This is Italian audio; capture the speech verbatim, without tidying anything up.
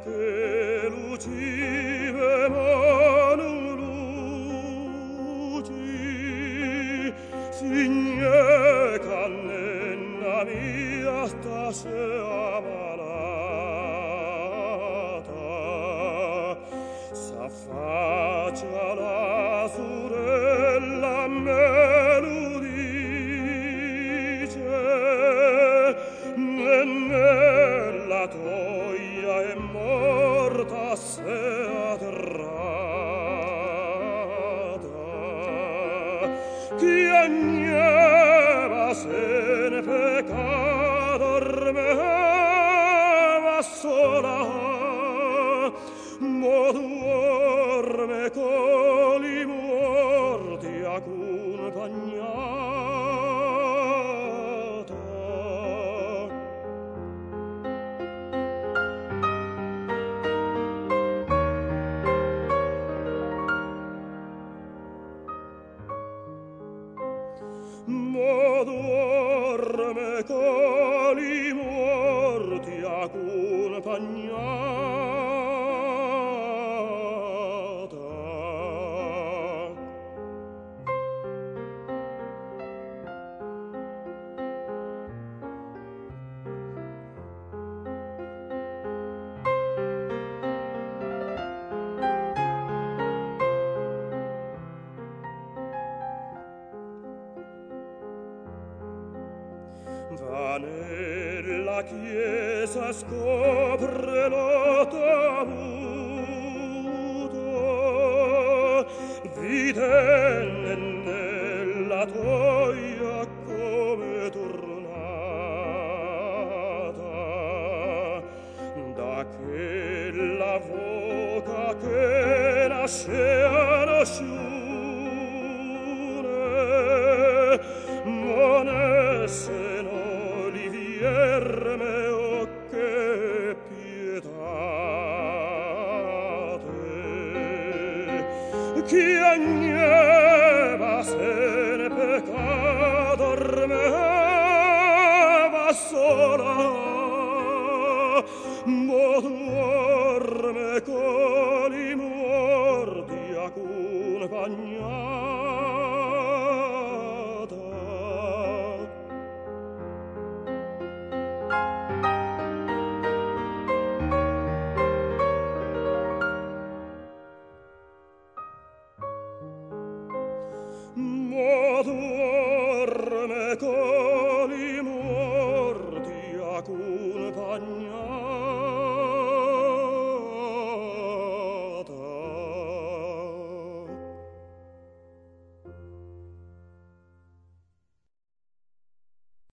che lucive manu luci, signe cannenna mia stasera malata, s'affaccia la sorella me lo dice, nella toia è morta se atterrata, chi agneva se ne pecca dormeva sola, mo dorme con i morti accompagnata. Mo dorme con i morti accompagnata. Va nella chiesa, scopre lo tavuto, vide nella toia come tornata, da quella voca che nascea nasciune, monesse Vierme che pietate, chi agneva se ne pecca dormeva sola, mo dorme con i morti accompagnata. Mo